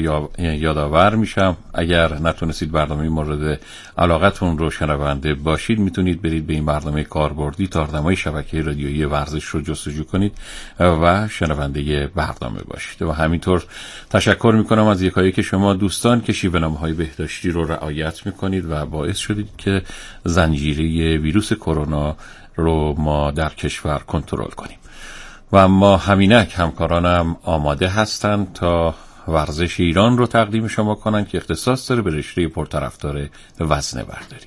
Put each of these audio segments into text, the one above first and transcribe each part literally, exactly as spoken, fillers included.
یادآور میشم اگر نتونستید برنامه مورد علاقتون رو شنونده باشید میتونید برید به این برنامه کاربردی تاردمای شبکه رادیویی ورزش رو جستجو کنید و شنونده برنامه باشید. و همینطور تشکر میکنم از یکایی که شما دوستان که شیوه‌نامه‌های بهداشتی رو رعایت میکنید و باعث شدید که زنجیره ویروس کرونا رو ما در کشور کنترل کنیم. و ما همینک همکارانم آماده هستند تا ورزش ایران رو تقدیم شما کنند که اختصاص داره به رشته پرطرفدار وزنه برداری.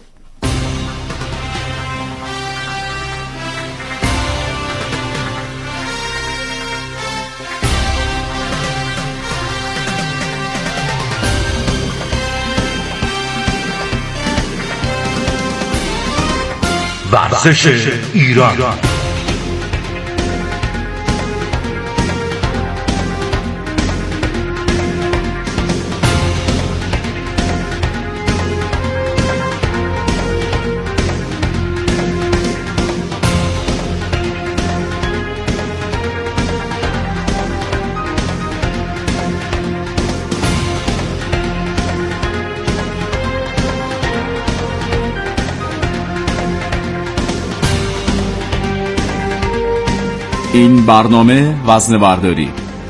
ورزش ایران. این برنامه وزنه برداری.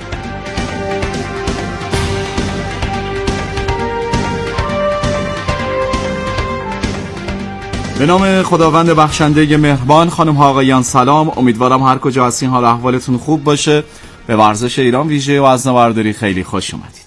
به نام خداوند بخشنده مهربان. خانم ها آقایان سلام، امیدوارم هر کجا هستین حال احوالتون خوب باشه. به ورزش ایران ویژه وزنه برداری خیلی خوش اومدید.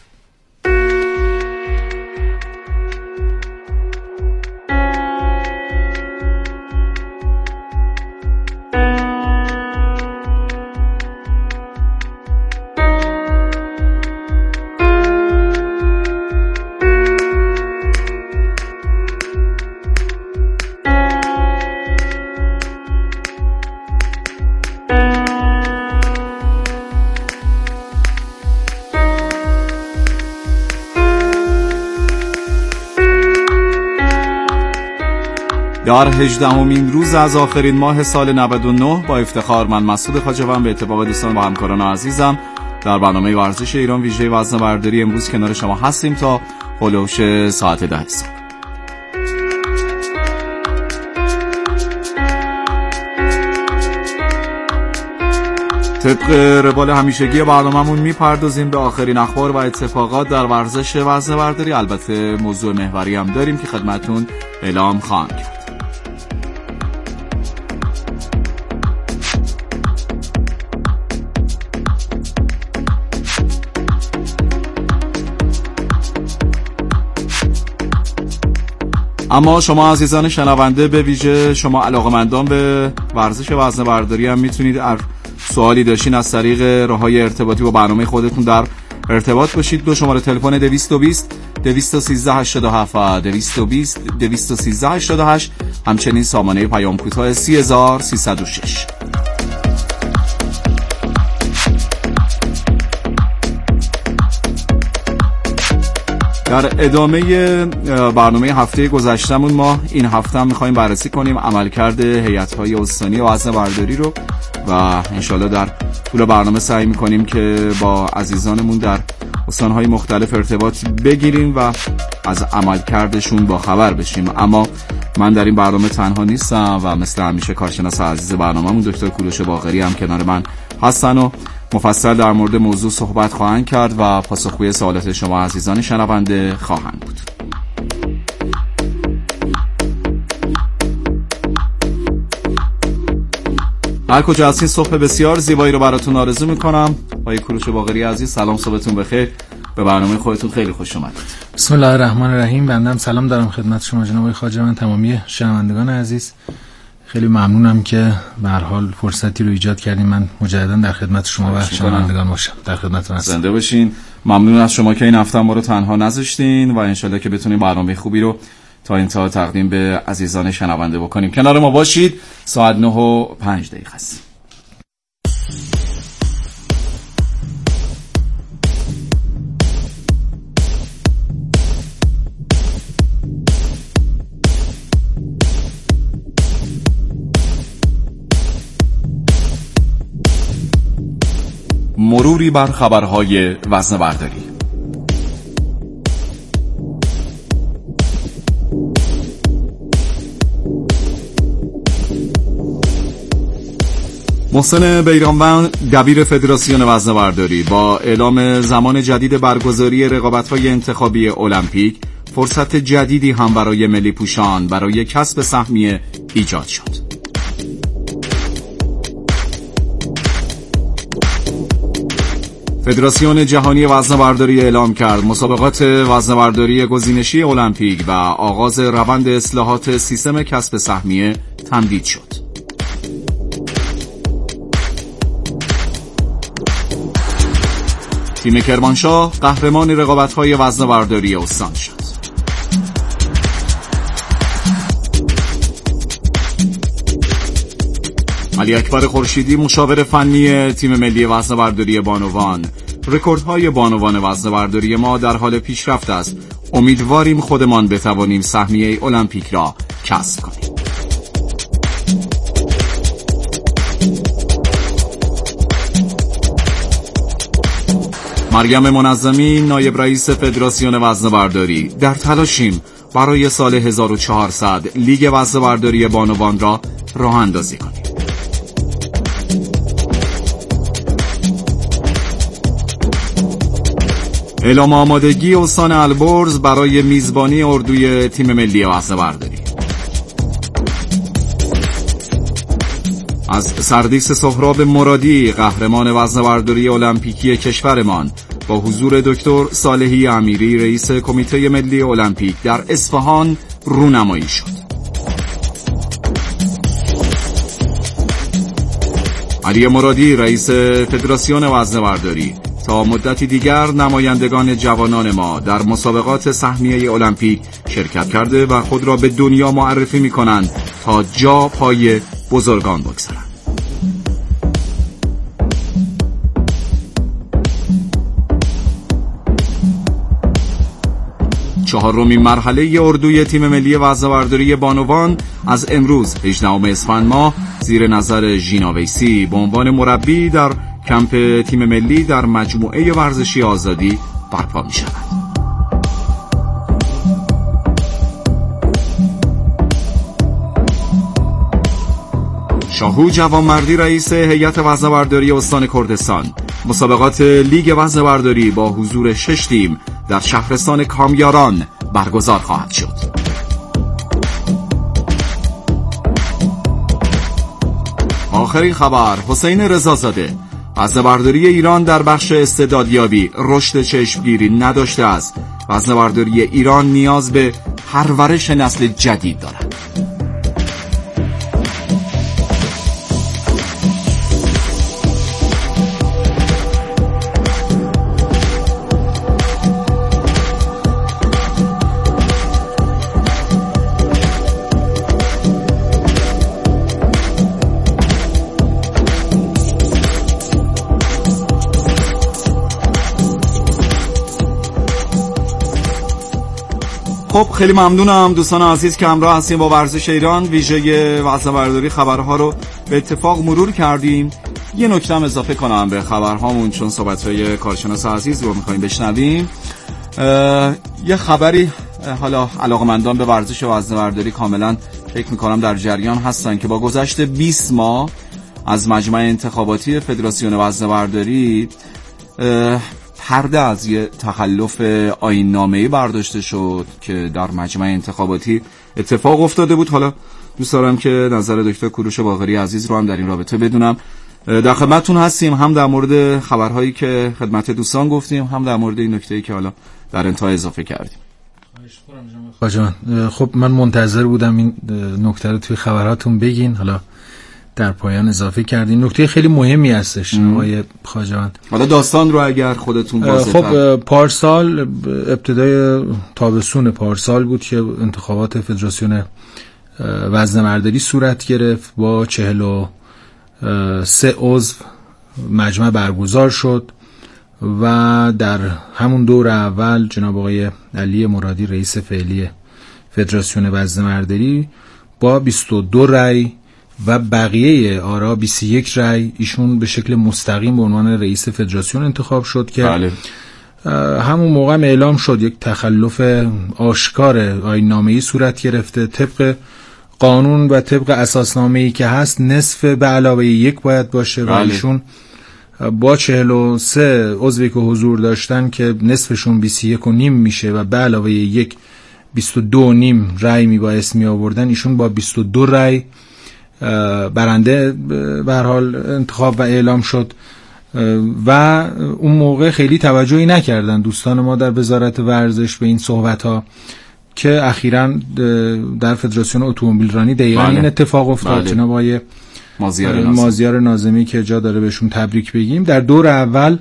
در هجدهمین روز از آخرین ماه سال نود و نه با افتخار من مسعود خواجه‌وند به اتفاق دوستان و همکاران عزیزم در برنامه ورزش ایران ویژه وزنه برداری امروز کنار شما هستیم تا هلوش ساعت ده صبح. طبق روال همیشگی برنامه‌مون میپردازیم به آخرین اخبار و اتفاقات در ورزش وزنه برداری. البته موضوع محوری هم داریم که خدمتتون اعلام خواهم کرد. اما شما عزیزان شنونده، به ویژه شما علاقه‌مندان به ورزش وزنه برداری هم میتونید سوالی داشتین از طریق راههای ارتباطی با برنامه خودتون در ارتباط باشید. دو شماره تلفن دویست و بیست دویست و سیزده هشتاد و هفت و دویست و بیست دویست و سیزده هشتاد و هشت، همچنین سامانه پیام کوتاه سی هزار و سیصد و شش. در ادامه برنامه هفته گذشتمون ما این هفته هم می‌خوایم بررسی کنیم عملکرد هیئت‌های استانی وزنه برداری رو و انشالله در طول برنامه سعی می‌کنیم که با عزیزانمون در استان‌های مختلف ارتباط بگیریم و از عملکردشون با خبر بشیم. اما من در این برنامه تنها نیستم و مثل همیشه کارشناس عزیز برنامه‌مون دکتر کوروش باقری هم کنار من هستن و مفصل در مورد موضوع صحبت خواهند کرد و پاسخگوی سوالات شما عزیزان شنونده خواهند بود. هر کجا هستین صبح بسیار زیبایی رو براتون آرزو میکنم. آقای کوروش باقری عزیز سلام، صبحتون بخیر. به برنامه خودتون خیلی خوش اومدید. بسم الله الرحمن الرحیم. بنده سلام دارم خدمت شما جناب آقای خواجه‌وند، تمامی شنوندگان عزیز. خیلی ممنونم که به هر حال فرصتی رو ایجاد کردیم من مجددا در خدمت شما و شنوندگان باشم. در خدمتتون هستم. زنده باشین. ممنون از شما که این هفته ما رو تنها نذاشتین و انشالله که بتونیم برنامه خوبی رو تا انتها تقدیم به عزیزان شنونده بکنیم. کنار ما باشید. ساعت نه و پنج دقیقه است. مروری بر خبرهای وزنه برداری. محسن بیرانوند دبیر فدراسیون وزنه‌برداری با اعلام زمان جدید برگزاری رقابت‌های انتخابی المپیک فرصت جدیدی هم برای ملی پوشان برای کسب سهمیه ایجاد شد. فدراسیون جهانی وزنه‌برداری اعلام کرد مسابقات وزنه‌برداری گزینشی المپیک و آغاز روند اصلاحات سیستم کسب سهمیه تمدید شد. تیم کرمانشاه قهرمان رقابت‌های وزنه‌برداری استان شد. علی اکبر خورشیدی مشاور فنی تیم ملی وزنه‌برداری بانوان: رکوردهای بانوان وزنه‌برداری ما در حال پیشرفت است. امیدواریم خودمان بتوانیم سهمیه المپیک را کسب کنیم. مریم منظمی نایب رئیس فدراسیون وزنه‌برداری: در تلاشیم برای سال هزار و چهارصد لیگ وزنه‌برداری بانوان را راه اندازی کنیم. اعلام آمادگی استان البرز برای میزبانی اردوی تیم ملی وزنه‌برداری. از سردیس سهراب مرادی قهرمان وزنه‌برداری المپیکی کشورمان با حضور دکتر صالحی امیری رئیس کمیته ملی المپیک در اصفهان رونمایی شد. علی مرادی رئیس فدراسیون وزنه‌برداری: تا مدتی دیگر نمایندگان جوانان ما در مسابقات سهمیه المپیک شرکت کرده و خود را به دنیا معرفی می‌کنند تا جا پای بزرگان بگذارند. چهارمین مرحله اردوی تیم ملی وزنه‌برداری بانوان از امروز هجدهم اسفند ماه زیر نظر ژینا ویسی به عنوان مربی در کمپ تیم ملی در مجموعه ورزشی آزادی برپا می شود. شاهو جوانمردی رئیس هیئت وزنه‌برداری استان کردستان: مسابقات لیگ وزنه‌برداری با حضور شش تیم در شهرستان کامیاران برگزار خواهد شد. آخرین خبر: حسین رضازاده: وزنه‌برداری ایران در بخش استعدادیابی رشد چشمگیری نداشته است. وزنه‌برداری ایران نیاز به پرورش نسل جدید دارد. خب خیلی ممنونم دوستان عزیز که همراه هستیم با ورزش ایران. ویژه وزنه‌برداری خبرها رو به اتفاق مرور کردیم. یه نکته هم اضافه کنم به خبرهامون چون صحبت‌های کارشناس عزیز رو می‌خوایم بشنویم. یه خبری حالا علاقه‌مندان به ورزش وزنه‌برداری کاملا فکر می‌کنم در جریان هستن که با گذشت بیست ماه از مجمع انتخاباتی فدراسیون وزنه‌برداری پرده از یه تخلف آیین‌نامه‌ای برداشته شد که در مجمع انتخاباتی اتفاق افتاده بود. حالا دوست دارم که نظر دکتر کوروش باقری عزیز رو هم در این رابطه بدونم. در خدمتتون هستیم، هم در مورد خبرهایی که خدمت دوستان گفتیم، هم در مورد این نکته‌ای که حالا در انتها اضافه کردیم. خب من منتظر بودم این نکته رو توی خبراتون بگین، حالا در پایان اضافه کردین. نکته خیلی مهمی هستش آقای خواجه‌وند. حالا داستان رو اگر خودتون واضح خب پارسال ابتدای تابستون پارسال بود که انتخابات فدراسیون وزنه‌برداری صورت گرفت. با چهل و سه عضو مجمع برگزار شد و در همون دور اول جناب آقای علی مرادی رئیس فعلی فدراسیون وزنه‌برداری با بیست و دو رأی و بقیه آرا بیست و یک رأی ایشون به شکل مستقیم به عنوان رئیس فدراسیون انتخاب شد که بله. همون موقع اعلام شد یک تخلف آشکار آیین‌نامه‌ای صورت گرفته. طبق قانون و طبق اساسنامه‌ای که هست نصف به علاوه یک باید باشه و ایشون با چهل و سه عضوی که حضور داشتن که نصفشون بیست و یک و نیم میشه و به علاوه یک بیست و دو و نیم رأی میبایست می آوردن، ایشون با بیست و دو رأی برنده به هر حال انتخاب و اعلام شد و اون موقع خیلی توجهی نکردن دوستان ما در وزارت ورزش به این صحبت ها که اخیراً در فدراسیون اتومبیل رانی دقیقاً این اتفاق افتاد. جناب آقای مازیار ناظمی. مازیار ناظمی که جا داره بهشون تبریک بگیم، در دور اول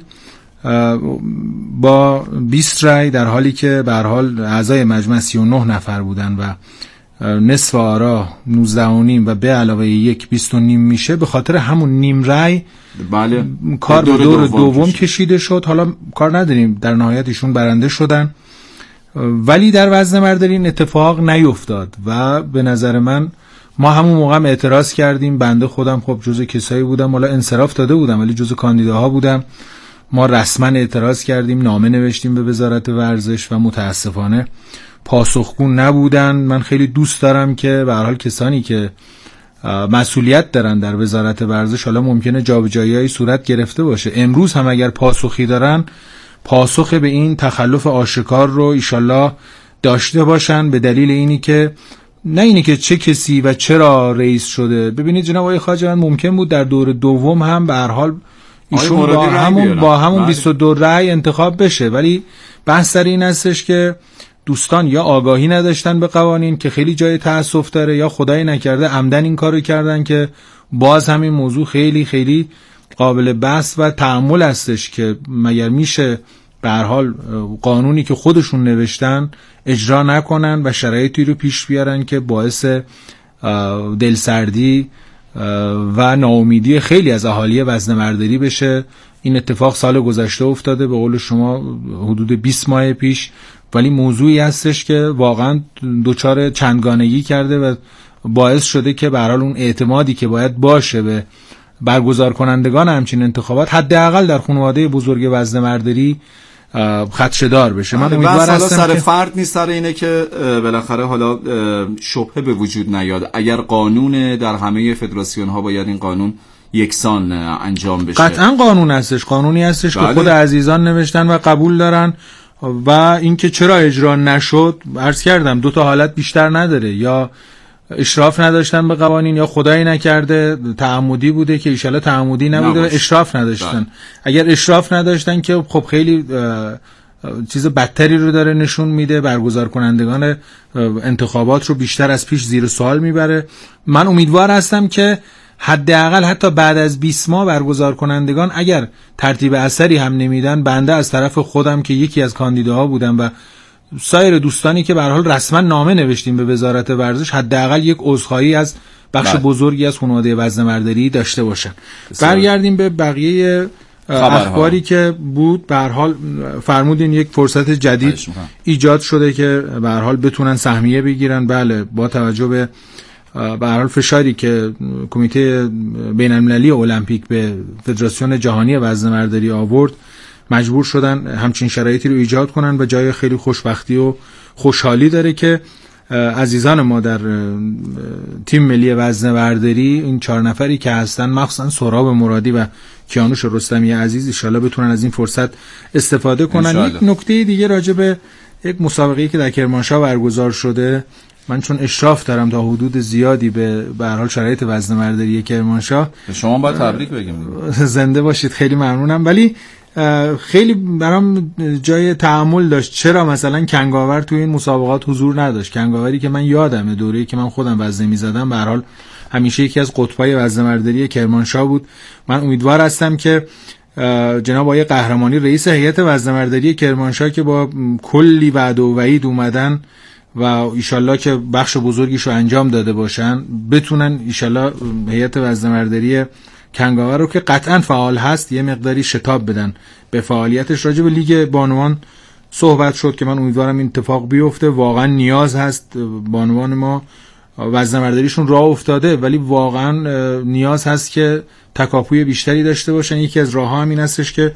با بیست رای، در حالی که به هر حال اعضای مجمع سی و نه نفر بودن و نصف آرا نوزده و نیم و به علاوه یک بیست و نیم میشه، به خاطر همون نیم رای بله کار به دور, دور دوم, دوم کشیده شد. حالا کار نداریم، در نهایت ایشون برنده شدن، ولی در وزن برداری این اتفاق نیفتاد و به نظر من ما همون موقع هم اعتراض کردیم. بنده خودم خب جزء کسایی بودم، حالا انصراف داده بودم ولی جزء کاندیداها بودم. ما رسما اعتراض کردیم، نامه نوشتیم به وزارت ورزش و متاسفانه پاسخگو نبودن. من خیلی دوست دارم که به هر حال کسانی که مسئولیت دارن در وزارت ورزش، حالا ممکنه جابجایی‌های صورت گرفته باشه، امروز هم اگر پاسخی دارن پاسخ به این تخلف آشکار رو ایشالله داشته باشن، به دلیل اینی که نه اینی که چه کسی و چرا رئیس شده. ببینید جناب آقای خواجه، ممکن بود در دور دوم هم به هر حال ایشون با همون با همون بیست و دو رأی انتخاب بشه، ولی بحث سر این هستش که دوستان یا آگاهی نداشتن به قوانین که خیلی جای تأسف داره، یا خدای نکرده عمدن این کارو کردن که باز همین موضوع خیلی خیلی قابل بحث و تأمل هستش که مگر میشه به هر حال قانونی که خودشون نوشتن اجرا نکنن و شرایطی رو پیش بیارن که باعث دلسردی و ناامیدی خیلی از اهالی وزنه‌برداری بشه. این اتفاق سال گذشته افتاده، به قول شما حدود بیست ماه پیش، ولی موضوعی هستش که واقعا دوچار چندگانگی کرده و باعث شده که به هر حال اون اعتمادی که باید باشه به برگزار کنندگان همچین انتخابات حداقل در خانواده بزرگ وزنه‌برداری خدشه‌دار بشه. من امیدوارم حالا سر فرد نیست، سر اینه که بالاخره حالا شبهه به وجود نیاد. اگر قانون در همه فدراسیون ها باید این قانون یکسان انجام بشه. قطعا قانون هستش، قانونی هستش بله. که خود عزیزان نوشتن و قبول دارن و اینکه چرا اجرا نشد عرض کردم دو تا حالت بیشتر نداره، یا اشراف نداشتن به قوانین یا خدایی نکرده تعمدی بوده که ایشالا تعمدی نبوده و اشراف نداشتن. اگر اشراف نداشتن که خب خیلی چیز بدتری رو داره نشون میده، برگزار کنندگان انتخابات رو بیشتر از پیش زیر سوال میبره. من امیدوار هستم که حداقل حتی بعد از بیست ماه برگزار کنندگان اگر ترتیب اثری هم نمیدن، بنده از طرف خودم که یکی از کاندیداها بودم و سایر دوستانی که به هر حال رسما نامه نوشتیم به وزارت ورزش، حداقل یک عذرخواهی از بخش بله. بزرگی از خانواده وزنه‌برداری داشته باشن. برگردیم به بقیه اخباری که بود. به هر حال فرمودین یک فرصت جدید ایجاد شده که به هر حال بتونن سهمیه بگیرن. بله، با توجه به به هر حال فشاری که کمیته بین‌المللی المپیک به فدراسیون جهانی وزنه‌برداری آورد، مجبور شدن همچین شرایطی رو ایجاد کنن و جای خیلی خوشبختی و خوشحالی داره که عزیزان ما در تیم ملی وزنه‌برداری، این چهار نفری که هستن، مخصوصا سهراب مرادی و کیانوش رستمی عزیز، ان شاءالله بتونن از این فرصت استفاده کنن. یک نکته دیگه راجع به یک مسابقه‌ای که در کرمانشاه برگزار شده، من چون اشراف دارم تا حدود زیادی به به هر حال شرایط وزنه‌برداری کرمانشاه، شما باید تبریک بگیم. زنده باشید، خیلی ممنونم. ولی خیلی برام جای تأمل داشت چرا مثلا کنگاور توی این مسابقات حضور نداشت. کنگاوری که من یادمه دوره‌ای که من خودم وزنه می‌زدم به هر حال همیشه یکی از قطبای وزنه‌برداری کرمانشاه بود. من امیدوار هستم که جناب آقای قهرمانی رئیس هیئت وزنه‌برداری کرمانشاه که با کلی وعده و وعید اومدن و ایشالله که بخش بزرگیشو انجام داده باشن، بتونن ایشالله هیئت وزنه‌برداری کنگاور رو که قطعا فعال هست یه مقداری شتاب بدن به فعالیتش. راجع به لیگ بانوان صحبت شد که من امیدوارم این اتفاق بیفته. واقعا نیاز هست، بانوان ما وزنه‌برداریشون راه افتاده ولی واقعا نیاز هست که تکاپوی بیشتری داشته باشن. یکی از راه‌ها همین هستش که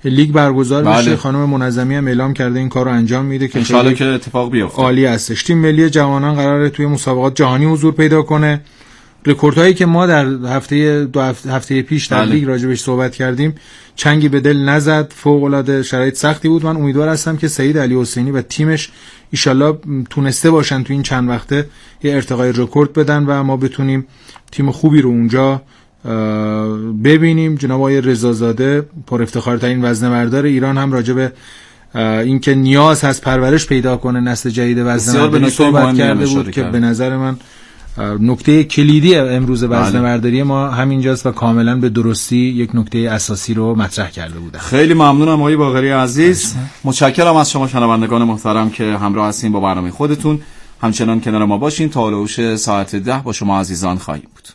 لیگ برگزار بله. بشه. خانم منظمی هم اعلام کرده این کارو انجام میده که انشالله که اتفاق بیفته. عالی هستش. تیم ملی جوانان قراره توی مسابقات جهانی حضور پیدا کنه. رکوردهایی که ما در هفته دو هفته, هفته پیش در لیگ راجبش صحبت کردیم چنگی به دل نزد، فوق العاده شرایط سختی بود. من امیدوار هستم که سعید علی حسینی و تیمش ایشالله تونسته باشن تو این چند وقته یه ارتقای رکورد بدن و ما بتونیم تیم خوبی رو اونجا ببینیم. جناب آقای رضازاده پر افتخارترین وزنه‌بردار ایران هم راجب اینکه نیاز هست پرورش پیدا کنه نسل جدید وزنه‌برداری صحبت کرده بود که به نظر من نکته کلیدی امروز وزنه‌برداری ما همینجاست و کاملا به درستی یک نکته اساسی رو مطرح کرده بودن. خیلی ممنونم آقای باقری عزیز. متشکرم از شما شنوندگان محترم که همراه هستین با برنامه خودتون. همچنان کنار ما باشین تا هلوش ساعت ده با شما عزیزان خواهیم بود.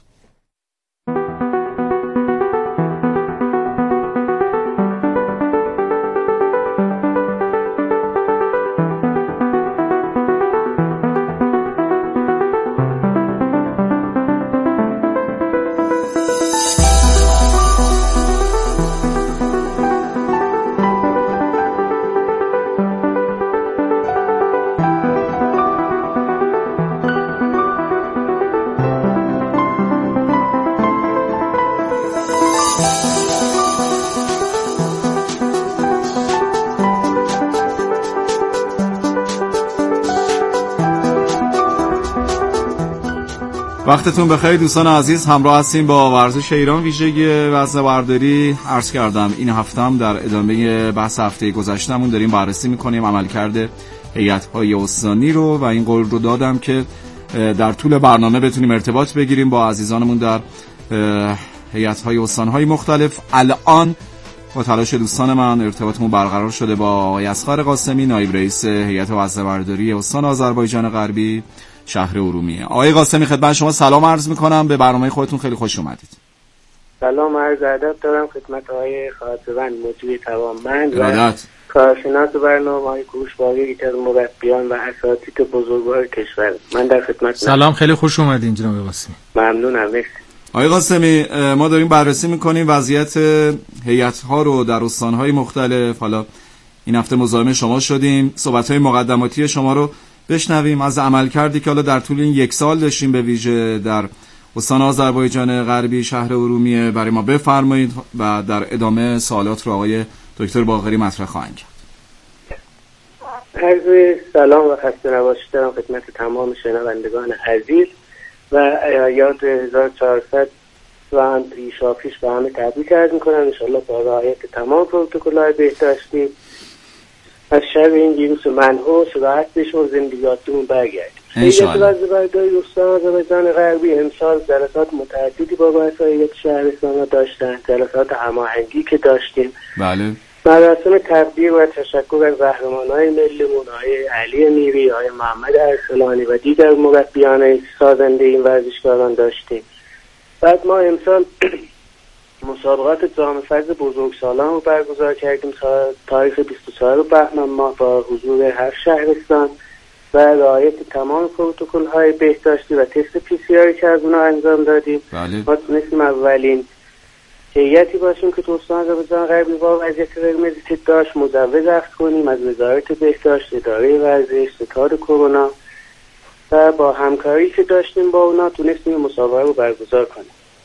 وقتتون بخیر دوستان عزیز، همراه هستیم با ورزش ایران ویژگی وزنه‌برداری. عرض کردم این هفته هم در ادامه بحث هفته گذشتهمون داریم بررسی میکنیم عملکرد هیئت‌های استانی رو و این قول رو دادم که در طول برنامه بتونیم ارتباط بگیریم با عزیزانمون در هیئت‌های استان‌های مختلف. الان با تلاش دوستان من ارتباطمون برقرار شده با آقای اصغر قاسمی، نایب رئیس هیئت وزنه‌برداری استان آذربایجان غربی شهر ارومیه. آقای قاسمی خدمت شما سلام عرض میکنم، به برنامه خودتون خیلی خوش اومدید. سلام عرض ادب دارم خدمت آقای خاطران مدیر توانمند و کارشناس برنامه های کوروش باقری، یکی از مربیان و اساتید بزرگوار کشور. من در خدمت. سلام، خیلی خوش اومدین جناب قاسمی. ممنونم. مرسی. آقای قاسمی ما داریم بررسی میکنیم وضعیت هیئت‌ها رو در استان‌های مختلف. حالا این هفته مزاحم شما شدیم، صحبت‌های مقدماتی شما رو بشنویم از عملکردی که حالا در طول این یک سال داشتیم به ویژه در استان آذربایجان غربی شهر ارومیه برای ما بفرمایید و در ادامه سوالات رو آقای دکتر باقری مطرح خواهند کرد. عرض سلام و خسته نباشید دارم خدمت تمام شنوندگان عزیز و یاد هزار و چهارصد و هم پیشاپیش به همه تبریک عرض میکنم. انشاءالله با رعایت تمام پروتکل‌های بهداشتی از شب این ویروس منحوس راحت بشیم و زندگیاتمون برگردیم. هیئت وزنه‌برداری استان آذربایجان غربی امسال جلسات متعددی با رؤسای شهرستان‌ها داشتن، جلسات هماهنگی که داشتیم. بله. مراسم تقدیر و تشکر از قهرمان‌های ملیمون، آقای علی میری، آقای محمد ارسلانی و دیگر مربیان سازنده این ورزشکاران داشتیم. بعد ما امسال مسابقات جام فضل بزرگسالان رو برگزار کردیم تاریخ بیست و چهارم بهمن ماه با حضور هر شهرستان و رعایت تمام پروتکل‌های بهداشتی و تست پی سی آر که از اونها انجام دادیم. بله. ما تونستیم اولین هیئتی باشیم که تو استان آذربایجان غربی با وضعیت قرمزی داشت مجوز اخذ کنیم از وزارت بهداشت، اداره ورزش، ستاد کرونا و با همکاری که داشتیم با اونا تونستیم مسابقه رو برگزار کنیم.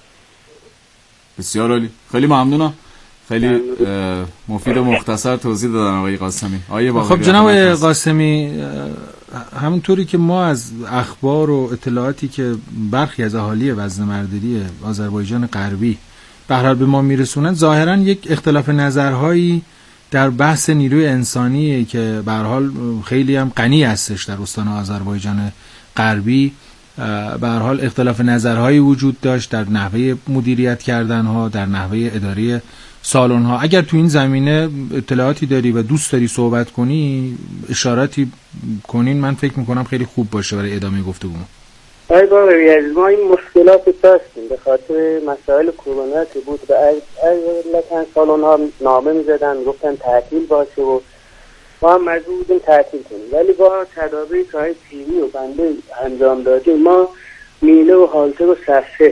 بسیار عالی، خیلی ممنونم. خیلی مفید و مختصر توضیح دادن آقای قاسمی. خب جناب قاسمی، همونطوری که ما از اخبار و اطلاعاتی که برخی از اهالی وزنه‌برداری آذربایجان غربی به هر حال به ما میرسونن، ظاهرا یک اختلاف نظرهایی در بحث نیروی انسانی که به هر حال خیلی هم غنی هستش در استان آذربایجان غربی، به هر حال اختلاف نظرهایی وجود داشت در نحوه مدیریت کردنها، در نحوه اداره سالن‌ها. اگر تو این زمینه اطلاعاتی داری و دوست داری صحبت کنی، اشاراتی کنین، من فکر میکنم خیلی خوب باشه برای ادامه گفتگو. آقای باقری عزیز، ما این مشکلات داشتیم به خاطر مسائل کرونا که بود و علتا سالن‌ها نامه می‌زدن میگفتن تعطیل باشه و ما هم مجبور بودیم تعطیل کنیم، ولی با تدابیری که های تیوی و بنده انجام دادیم ما میله و حالتر و صفحه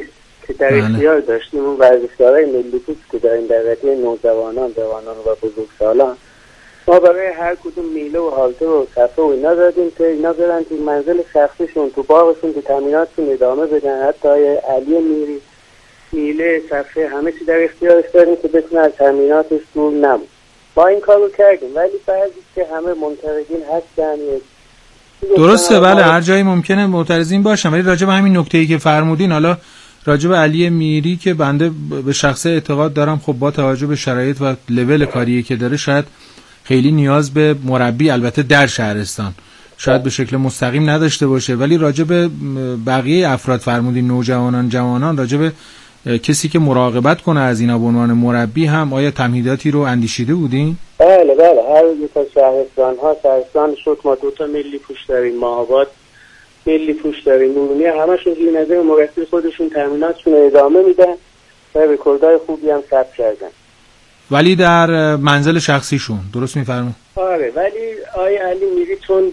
که در اختیار داشتیم، اون ورزشکارای ملی پوست که داریم در رده نوجوانان، جوانان و بزرگسالان، ما برای هر کدوم میله و حالته و صفحه و اینا دادیم که اینا برن تو منزل شخصیشون، تو باغشون، تو تمریناتشون ادامه بدن. حتی علی میری میله، صفحه، همه چی در اختیارش داریم که بتونه از تمریناتش دور نمونه. ما این کارو کردیم، ولی بعضی که همه منتقدین هستن. درسته، بله، هر جایی ممکنه معترضین باشن، ولی راجع به همین نکته‌ای که فرمودین، حالا راجع به علی میری که بنده به شخصه اعتقاد دارم خب با توجه به شرایط و لول کاری که داره شاید خیلی نیاز به مربی، البته در شهرستان شاید به شکل مستقیم نداشته باشه، ولی راجع به بقیه افراد فرمودین، نوجوانان، جوانان، راجع به کسی که مراقبت کنه از اینا به عنوان مربی هم آیا تمهیداتی رو اندیشیده بودین؟ بله بله، هر دو تا شهرستان ها، شهرستان شد ما دو تا ملی پوش داریم، ماهاباد ملی پوش داریم، نورونی، همشون زیر نظر مربی خودشون تمریناتشون رو ادامه میدن و رکوردهای خوبی هم ثبت کردن. ولی در منزل شخصیشون، درست میفرمایید؟ آره، ولی آیه علی میری چون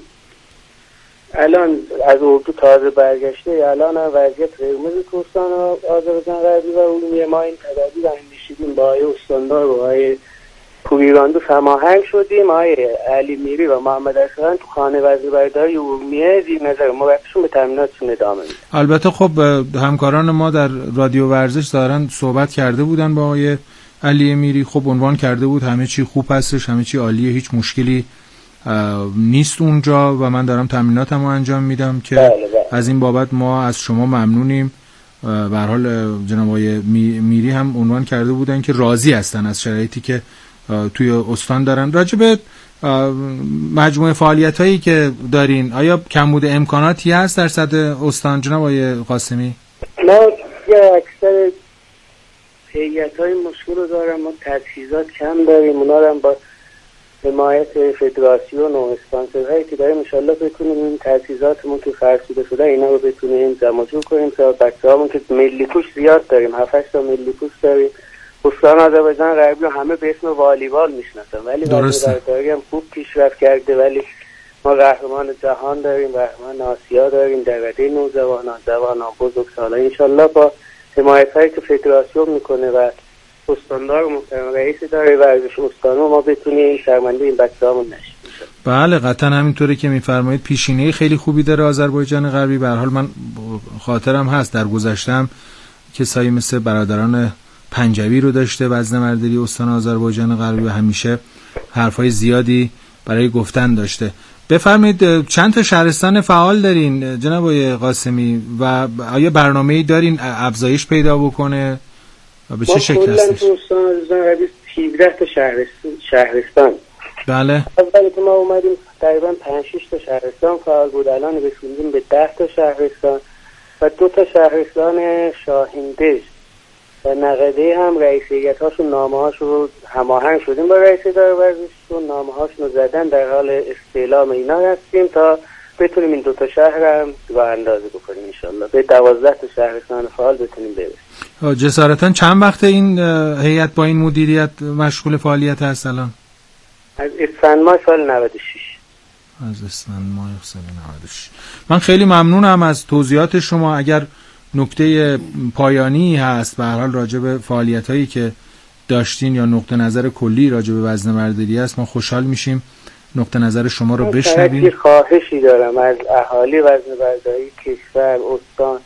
الان از اردو تازه برگشته، الان هم وضعیت قرمز کردستان و آذربایجان غربی و ارومیه، ما این تدابیر رو اندیشیدیم با آیه استاندار و آیه پوریراندو هماهنگ شدیم. آیه علی میری و محمد ارسلان تو خانه وزیربرداری ارومیه زیر نظر مربیشون به تمریناتشون ادامه میدن. البته خب همکاران ما در رادیو ورزش دارن صحبت کرده بودن با آیه علی میری، خب عنوان کرده بود همه چی خوب هستش، همه چی عالیه، هیچ مشکلی نیست اونجا و من دارم تمریناتمو انجام میدم که بله بله. از این بابت ما از شما ممنونیم. به هر حال جناب آقای میری هم عنوان کرده بودن که راضی هستن از شرایطی که توی استان دارن. راجع به مجموعه فعالیتایی که دارین، آیا کمبود امکاناتی هست در سطح استان جناب آقای قاسمی؟ ما اکثر هیئت‌های مشکل رو دارم، ما تجهیزات کم داریم، اونا رو با حمایت فدراسیون و اسپانسرهایی که داریم انشالله بتونیم این تجهیزاتمون که فرسوده شده اینا رو بتونیم جمع جور کنیم تا بچه‌هامون که ملی پوش زیاد داریم، هفت هشت تا ملی پوش داریم. استان آذربایجان غربی رو همه به اسم والیبال میشناسن، ولی والیبال هم خوب پیشرفت کرده، ولی ما قهرمان جهان داریم، قهرمان آسیا داریم در رده نوجوانان، جوانان، بزرگسالان. انشالله با حمایت‌هایی که فدراسیون میکنه و استاندار و محترم رئیس اداره ورزش استان ما بتونیم شرمنده این بچه‌هامون نشیم. بله قطعا همینطوره که میفرمایید. پیشینه خیلی خوبی داره آذربایجان غربی. به هر حال من خاطرم هست در گذشتم کسایی مثل برادران پنجوی رو داشته وزنه مرداری استان آذربایجان غربی و همیشه حرفای زیادی برای گفتن داشته. بفرمایید چند تا شهرستان فعال دارین جناب آقای قاسمی و آیا برنامه‌ای دارین افزایش پیدا بکنه و به چه شکل هستش؟ ما کلاً تو استان آذربایجان غربی هجده تا شهرستان شهرستان بله. اولی که ما اومدیم تقریبا پنج شش تا شهرستان فعال بود، الان رسیدیم به ده تا شهرستان و دو تا شهرستان شاهینده‌اش و نقده هم رئیس هیئت‌هاشون نامه‌هاشون رو هماهنگ شدیم با رئیس اداره ورزششون، نامه‌هاشون رو زدن، در حال استعلام اینا هستیم تا بتونیم این دو تا شهر هم راه اندازی بکنیم انشالله به دوازده تا شهرستان فعال بتونیم برسیم. جسارتاً چند وقت این هیئت با این مدیریت مشغول فعالیت هست الان؟ از اسفند ماه سال نود و شش. از اسفند ماه سال نود و شش. من خیلی ممنونم از توضیحات شما. اگر نکته پایانی هست به هر حال راجع به فعالیتایی که داشتین یا نقطه نظر کلی راجع به وزنه برداری است، ما خوشحال میشیم نقطه نظر شما رو بشنویم. من خواهشی دارم از اهالی وزنه برداری کشور استان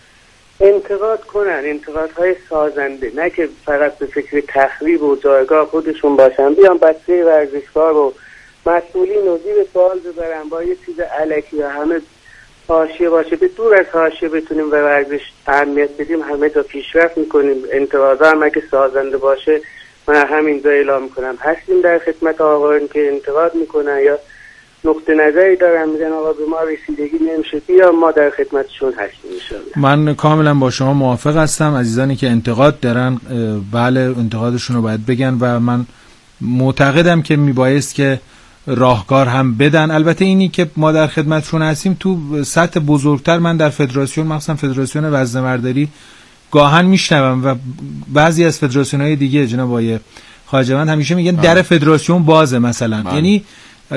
انتقاد کنن، انتقادهای سازنده، نه که فقط به فکر تخریب و جایگاه خودشون باشن، بیان بچه ورزشکار و مسئولین و زیر سوال ببرن با یه چیز الکی و همه حاشیه باشه. به دور از حاشیه بتونیم به ورزش اهمیت بدیم، همه جا پیشرفت میکنیم. انتقادها هم اگه سازنده باشه من همینجا اعلام میکنم هستیم در خدمت آقایون که انتقاد میکنن یا نقطه نظری دارن میگن آقا به ما رسیدگی نمیشه، بیا ما در خدمتشون هستیم انشالله. من کاملا با شما موافق هستم. عزیزانی که انتقاد دارن بله انتقادشون رو باید بگن و من معتقدم که میبایست که راهکار هم بدن. البته اینی که ما در خدمتشون هستیم تو سطح بزرگتر، من در فدراسیون مخصوصا فدراسیون وزنه برداری گاهن میشنوم و بعضی از فدراسیون‌های دیگه جناب آقای خواجه‌وند همیشه میگن در فدراسیون بازه مثلا. یعنی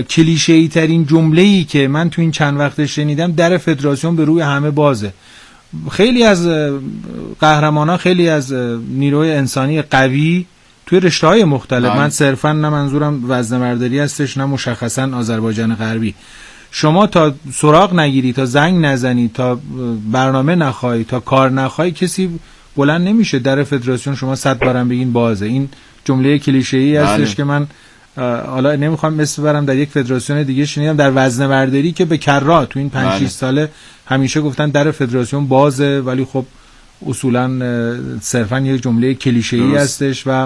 کلیشه‌ای ترین جمله‌ای که من تو این چند وقت شنیدم در فدراسیون به روی همه بازه. خیلی از قهرمانان، خیلی از نیروی انسانی قوی توی رشته‌های مختلف، من صرفاً نه منظورم وزنه‌برداری هستش نه مشخصاً آذربایجان غربی، شما تا سراغ نگیری، تا زنگ نزنی، تا برنامه نخوای، تا کار نخوای، کسی بلند نمیشه در فدراسیون شما صد بارم بگین بازه. این جمله کلیشه‌ای هستش که من حالا نمیخوام اسم ببرم، در یک فدراسیون دیگه شنیدم در وزنه‌برداری که به کرات تو این پنج شش ساله همیشه گفتن در فدراسیون بازه، ولی خب اصولا صرفا یک جمله کلیشه‌ای هستش و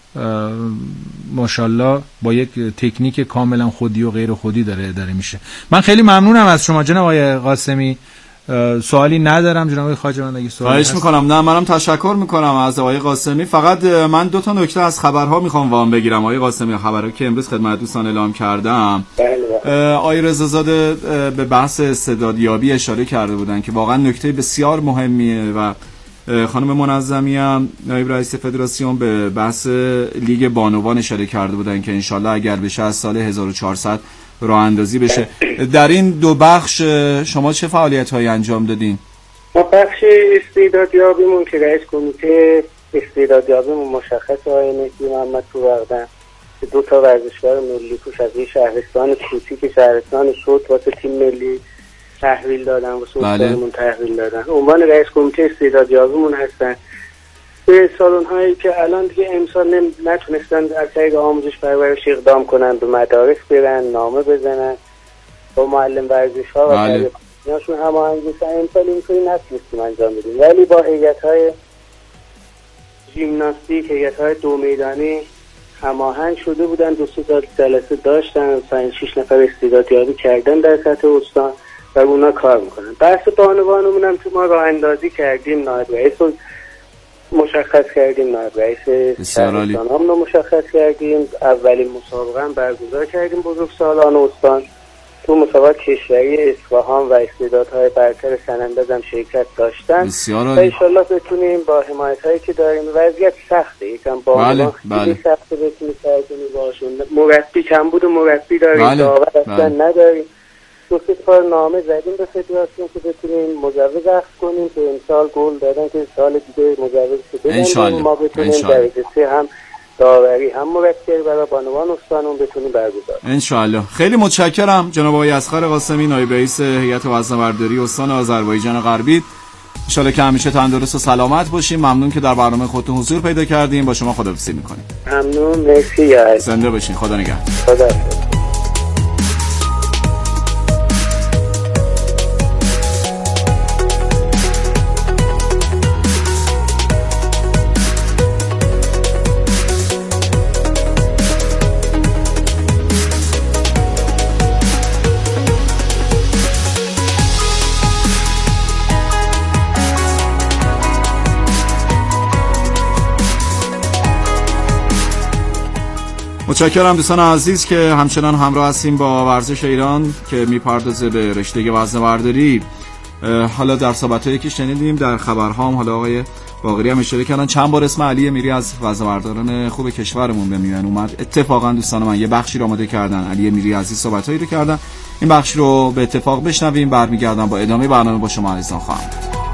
ماشاءالله با یک تکنیک کاملا خودی و غیر خودی داره اداره میشه. من خیلی ممنونم از شما جناب آقای قاسمی. سوالی ندارم جناب آقای خواجه‌وند، اگه سوالی خواهش میکنم. نه منم تشکر میکنم از آقای قاسمی. فقط من دو تا نکته از خبرها میخوام وام بگیرم آقای قاسمی، خبرها که امروز خدمت دوستان اعلام کردم. آقای رضازاده به بحث استعدادیابی اشاره کرده بودن که واقعا نکته بسیار مهمیه و خانم منظمی هم نایب رئیس فدراسیون به بحث لیگ بانوان اشاره کرده بودن که انشالله اگر بشه از سال هزار و چهارصد راه اندازی بشه. در این دو بخش شما چه فعالیت هایی انجام دادین؟ ما بخش استعدادیابیمون که رئیس کمیته استعدادیابیمون مشخص آقای مهدی محمد توبرقدن که دو تا ورزشکار ملی توش از یه شهرستان کوچیک شهرستان شد واسه تیم ملی تحویل دادن و سوپرمون تحویل دادن. عنوان رئیس کمیته استعدادیابیمون هستن. به سالن هایی که الان دیگه امسال نتونستن از طریق آموزش پرورش اقدام کنن، به مدارس برن، نامه بزنن با معلم ورزش ها و طریقشون هماهنگی کنن. امسال اینطوری نتونستیم انجام بدیم، ولی با هیئت های ژیمناستیک، هیئت های دو میدانی هماهنگ شده بودن. دو سه تا جلسه داشتن، پنج شش نفر استعدادیابی کردن در سطح استان و اونا کار میکنن. بحث بانوانمون هم که ما راه اندازی کردیم، نایب رئیس رو مشخص کردیم، نایب رئیس شهرستان هم رو مشخص کردیم، اولین مسابقه هم برگزار کردیم بزرگسالان استان. تو مسابقات کشوری اصفهان و استعدادهای برتر سنندج هم شرکت داشتن و انشالله بتونیم با حمایت هایی که داریم. وضعیت سخته، یکم بانوان خیلی سخته بتونیم سرکنیم باشون. مربی کم بود و مربی داریم، داور اصلا نداریم. دو سه بار نامه زدیم به فدراسیون که بتونیم مجوز اخذ کنیم که امسال گل دادن که سال دیگه مجوز بدن ما بتونیم درجه سه هم داوری هم مرکب برای بانوان استانمون بتونیم برگزار. انشالله. خیلی متشکرم جناب آقای اصغر قاسمی نایب رئیس هیئت وزنه‌برداری استان آذربایجان غربی. انشالله که همیشه تندرست و سلامت باشیم. ممنون که در برنامه خودتون حضور پیدا کردیم. با شما خداحافظی می‌کنیم. ممنون، مرسی. زنده باشین. خدا نگهدار. خدا. متشکرم دوستان عزیز که همچنان همراه هستیم با ورزش ایران که میپردازه به رشته وزنه‌برداری. حالا در صحبتایی که شنیدیم در خبرها هم حالا آقای باقری هم اشاره کردن، چند بار اسم علی میری از وزنه‌برداران خوب کشورمون به میون اومد. اتفاقا دوستان من یه بخشی رو آماده کردن، علی میری عزیز صحبتایی رو کردن. این بخش رو به اتفاق بشنویم، برمیگردم با ادامه برنامه با شما عزیزان خواهم.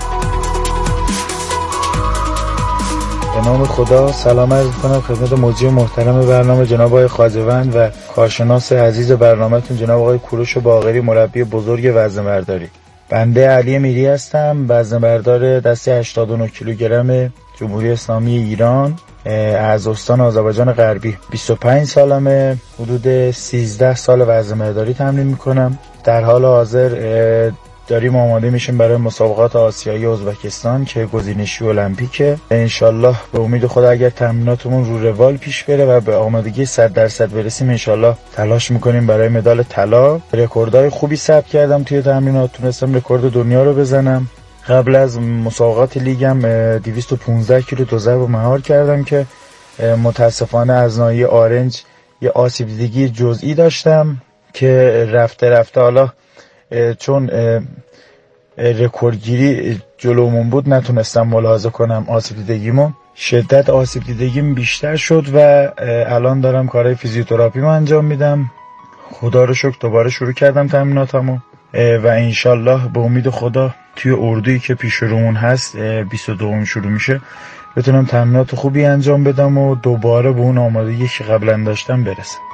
به نام خدا سلام عرض کنم خدمت مجری محترم برنامه جناب آقای خواجه‌وند و کارشناس عزیز برنامه‌تون جناب آقای کوروش باقری، مربی بزرگ وزنه‌برداری. بنده علی میری هستم، وزنه‌بردار دسته هشتاد و نه کیلوگرم جمهوری اسلامی ایران از استان آذربایجان غربی. بیست و پنج سالمه، حدود سیزده سال وزنه‌برداری تمرین میکنم. در حال حاضر داریم آماده میشیم برای مسابقات آسیایی ازبکستان که گزینشی المپیکه. انشالله به امید خدا اگر تمریناتمون رو روال پیش بره و به آمادگی صد درصد برسیم انشالله تلاش میکنیم برای مدال طلا. رکوردهای خوبی ثبت کردم توی تمرینات، تونستم رکورد دنیا رو بزنم. قبل از مسابقات لیگم دویست و پانزده کیلو دو ضرب مهار کردم که متاسفانه از ناحیه آرنج یه آسیب دیدگی جزئی داشتم که رفته رفته حالا چون رکوردگیری جلومون بود نتونستم ملاحظه کنم آسیب دیدگیمو. شدت آسیب دیدگیم بیشتر شد و الان دارم کارهای فیزیوتراپی رو انجام میدم. خدا رو شکر دوباره شروع کردم تمریناتمو. و انشالله به امید خدا توی اردویی که پیش رومون هست بیست و دوم شروع میشه بتونم تمرینات خوبی انجام بدم و دوباره به اون آمادگی که قبلا داشتم برسم.